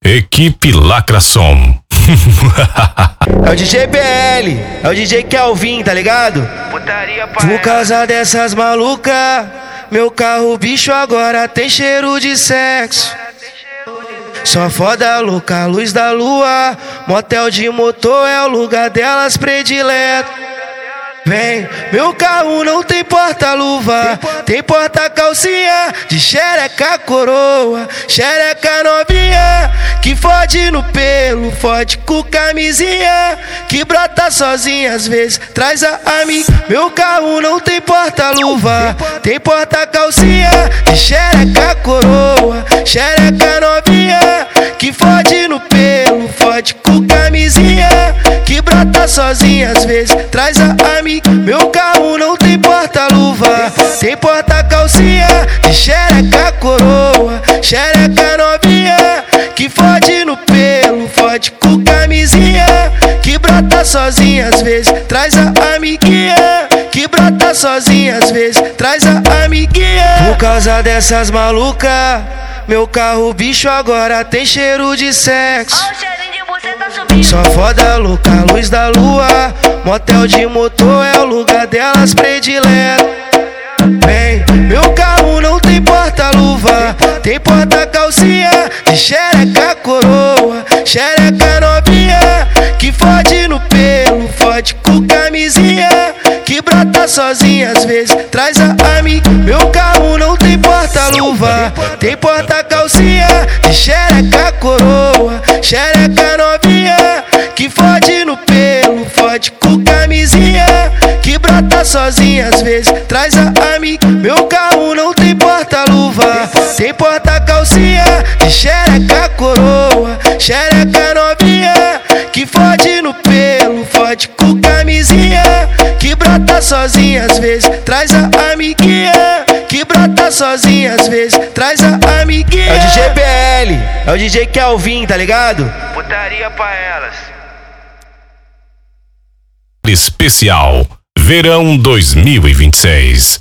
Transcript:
Equipe Lacrasom. É o DJ BL, é o DJ Kelvin, tá ligado? Por causa dessas malucas, meu carro bicho agora tem cheiro de sexo. Só foda louca, luz da lua, motel de motor é o lugar delas predileto. Vem, meu carro não tem porta-luva, tem porta-calcinha de xereca coroa, xereca novinha, que fode no pelo, fode com camisinha, que brota sozinha às vezes, traz a amiga. Meu carro não tem porta-luva, tem porta-calcinha de xereca coroa, xereca novinha, que fode no pelo, fode com camisinha, que brota sozinha às vezes, traz a amiga. Meu carro não tem porta-luva, tem porta-calcinha de xereca coroa, xereca novinha, que fode no pelo, fode com camisinha, que brota sozinha às vezes, traz a amiguinha, que brota sozinha às vezes, traz a amiguinha. Por causa dessas malucas, meu carro bicho agora tem cheiro de sexo. Só foda louca, luz da lua, motel de motor é o lugar delas predileto. Vem, meu carro não tem porta-luva, tem porta-calcinha de xereca coroa, xereca novinha, que fode no pelo, fode com camisinha, que brota sozinha às vezes, traz a amiga. Meu carro não tem porta-luva, tem porta-calcinha de xereca coroa, xereca novinha, que fode no pelo, fode com camisinha, que brota sozinha às vezes, traz a amiga. Meu carro não tem porta-luva, tem porta-calcinha de xereca coroa, xereca novinha, que fode no pelo, fode com camisinha, que brota sozinha às vezes, traz a amiguinha, que brota sozinha às vezes, traz a amiguinha. É o DJ BL, é o DJ Kelvin, tá ligado? Putaria pra elas. Especial Verão 2026.